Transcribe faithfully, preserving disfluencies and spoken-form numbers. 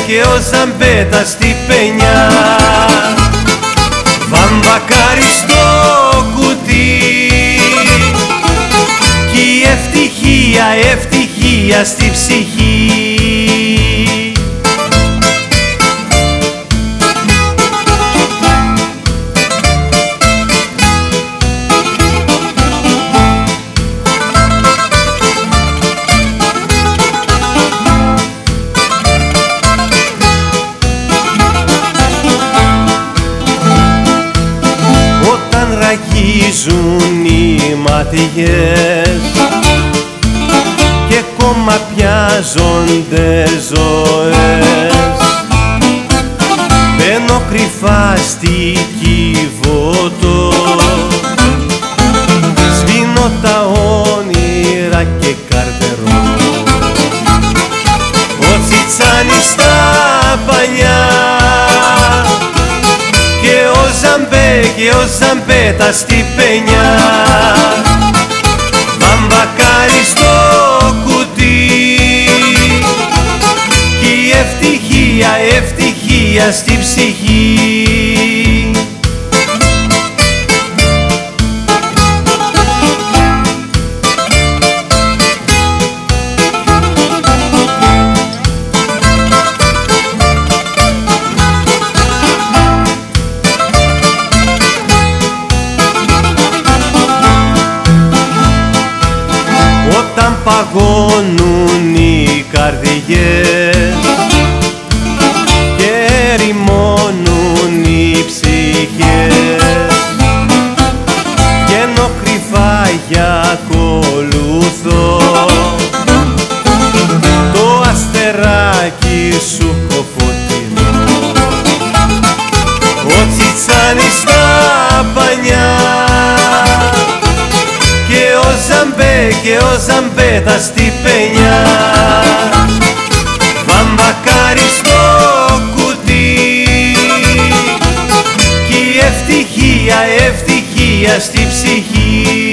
και ο Ζαμπέτα στη παινιά. Βαμβακάρι στο κουτί κι η ευτυχία, ευτυχία στη ψυχή. Ραγίζουν οι ματιές και κομμαπιάζονται ζωές. Μπαίνω κρυφά στη Κιβωτό, σβήνω τα όνειρα και καρτερώ. Ο Τσιτσάνης στα παλιά και ο Ζαμπέτα στη παινιά. Βαμβακάρι στο κουτί κι η ευτυχία, ευτυχία στη ψυχή. Όταν παγώνουν οι καρδιές και ερημώνουν οι ψυχές, βγαίνω κρυφά για ακολουθώ το αστεράκι σου κοφωτεινό. Ο Τσιτσάνης στα πανιά και ο Ζαμπέτα στη παινιά. Βαμβακάρι στο κουτί κι η ευτυχία, ευτυχία στη ψυχή.